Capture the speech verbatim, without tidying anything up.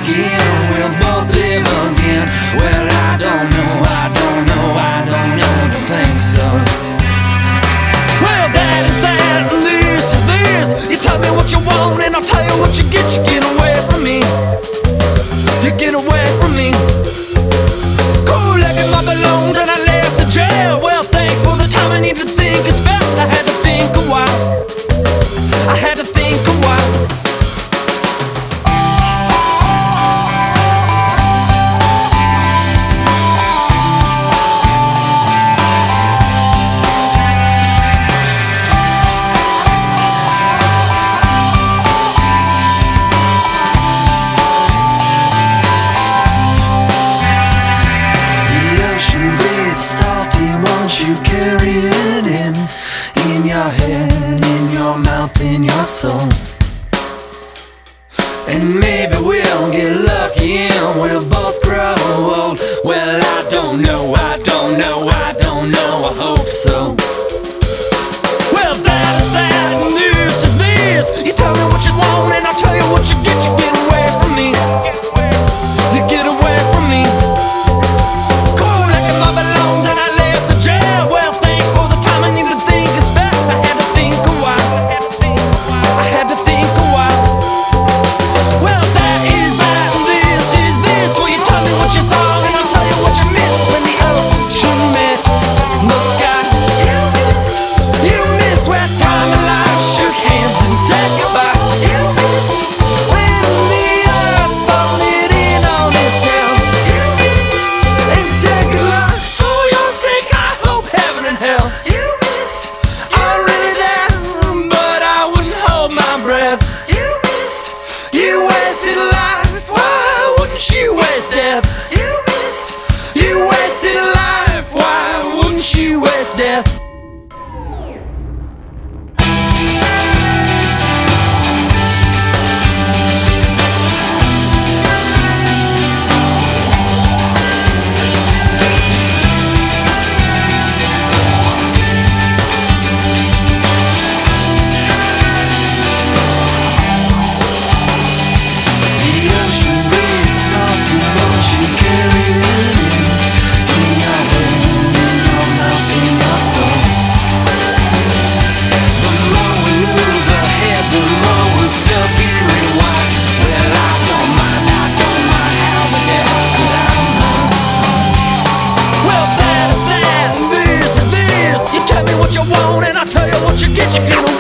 lucky and we'll both live again. Well, I don't know, I don't know, I don't know, don't think so. Well, that is that, and this is this. You tell me what you want and I'll tell you what you get. You get away from me, you get away from me. Cool, let me my belongings and I left the jail. Well, thanks for the time I need to think. It's felt I had to think a while, I had to think a while. You carry it in, in your head, in your mouth, in your soul. And maybe we'll get lucky and we'll both grow old. Well, I don't know, I don't know, I don't know, I hope so. Well, that is that, and this is this. You tell me what you want and I'll tell you what you get. You get away from me, you get away from me. Cool, like my belongings and I left the jail. Well, thanks for the time I need to think. It's back, I had to think a while, I had to think a while. Well, that is that, and this is this. Well, you tell me what you saw and I'll tell you what you missed. When the ocean met the sky, you missed, you missed where time and life shook hands and said goodbye. You missed when the earth folded in on itself. You missed and said goodbye. For your sake, I hope heaven and hell. You missed, I'm really there, but I wouldn't hold my breath. You missed, you wasted life, why wouldn't you waste death? You missed, you wasted life, why wouldn't you waste death? And I'll tell you what you get, you get